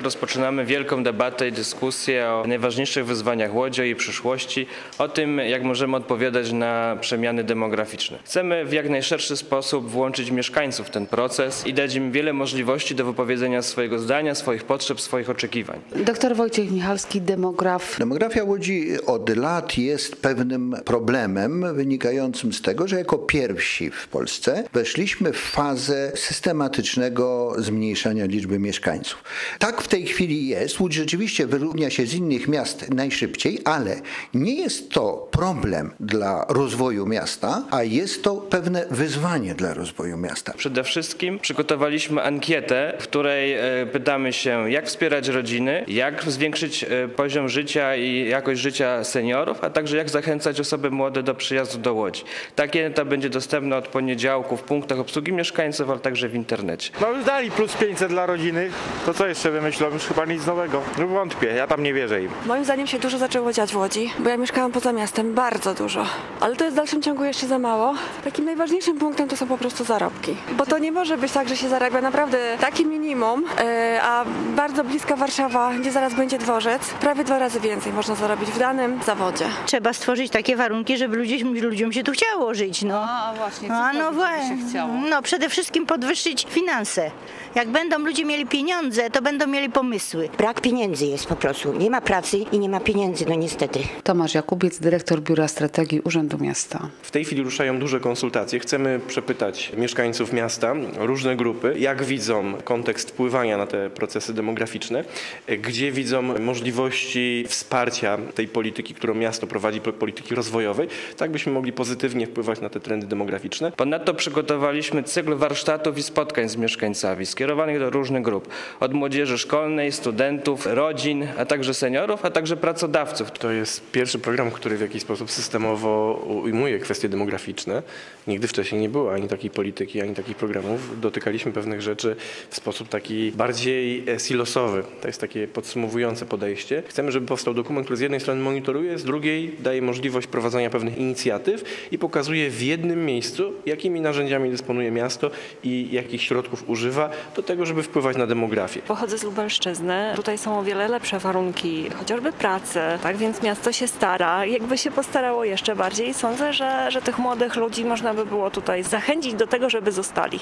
rozpoczynamy wielką debatę i dyskusję o najważniejszych wyzwaniach Łodzi, o jej przyszłości, o tym, jak możemy odpowiadać na przemiany demograficzne. Chcemy w jak najszerszy sposób włączyć mieszkańców w ten proces i dać im wiele możliwości do wypowiedzenia swojego zdania, swoich potrzeb, swoich oczekiwań. Dr Wojciech Michalski, demograf. Demografia Łodzi od lat jest pewnym problemem wynikającym z tego, że jako pierwsi w Polsce weszliśmy w fazę systematycznego zmniejszania liczby mieszkańców. Tak w tej chwili jest. Łódź rzeczywiście wyrównia się z innych miast najszybciej, ale nie jest to problem dla rozwoju miasta, a jest to pewne wyzwanie dla rozwoju miasta. Przede wszystkim przygotowaliśmy ankietę, w której pytamy się, jak wspierać rodziny, jak zwiększyć poziom życia i jakość życia seniorów, a także jak zachęcać osoby młode do przyjazdu do Łodzi. Ta ankieta będzie dostępna od poniedziałku w punktach obsługi mieszkańców, ale także w internecie. No już dali plus 500 dla rodziny, to co jeszcze wymyślą? Już chyba nic nowego. No wątpię, ja tam nie wierzę im. Moim zdaniem się dużo zaczęło dziać w Łodzi, bo ja mieszkałam poza miastem, bardzo dużo. Ale to jest w dalszym ciągu jeszcze za mało. Takim najważniejszym punktem to są po prostu zarobki. Bo to nie może być tak, że się zarabia naprawdę takie minimum, a bardzo bliska Warszawa, gdzie zaraz będzie dworzec, prawie 2 razy więcej można zarobić w danym zawodzie. Trzeba stworzyć takie warunki, żeby ludziom się tu chciało żyć. No. A właśnie, się chciało? No przede wszystkim podwyższyć finanse. Jak będą ludzie mieli pieniądze, to będą mieli pomysły. Brak pieniędzy jest po prostu. Nie ma pracy i nie ma pieniędzy, no niestety. Tomasz Jakubiec, dyrektor Biura Strategii Urzędu Miasta. W tej chwili ruszają duże konsultacje. Chcemy przepytać mieszkańców miasta, różne grupy, jak widzą kontekst wpływania na te procesy demograficzne, gdzie widzą możliwości wsparcia tej polityki, którą miasto prowadzi, polityki rozwojowej, tak byśmy mogli pozytywnie wpływać na te trendy demograficzne. Ponadto przygotowaliśmy cykl warsztatów i spotkań z mieszkańcami, skierowanych do różnych grup, od młodzieży szkolnej, studentów, rodzin, a także seniorów, a także pracodawców. To jest pierwszy program, który w jakiś sposób systemowo ujmuje kwestie demograficzne. Nigdy wcześniej nie było ani takiej polityki, ani takich programów. Dotykaliśmy pewnych rzeczy w sposób taki bardziej silosowy. To jest takie podsumowujące podejście. Chcemy, żeby powstał dokument, który z jednej strony monitoruje, z drugiej daje możliwość prowadzenia pewnych inicjatyw i pokazuje w jednym miejscu, jakimi narzędziami dysponuje miasto i jakich środków używa do tego, żeby wpływać na demografię. Pochodzę z Lubelszczyzny. Tutaj są o wiele lepsze warunki, chociażby pracy, tak więc miasto się stara. Jakby się postarało jeszcze bardziej, sądzę, że tych młodych ludzi można by było tutaj zachęcić do tego, żeby zostali.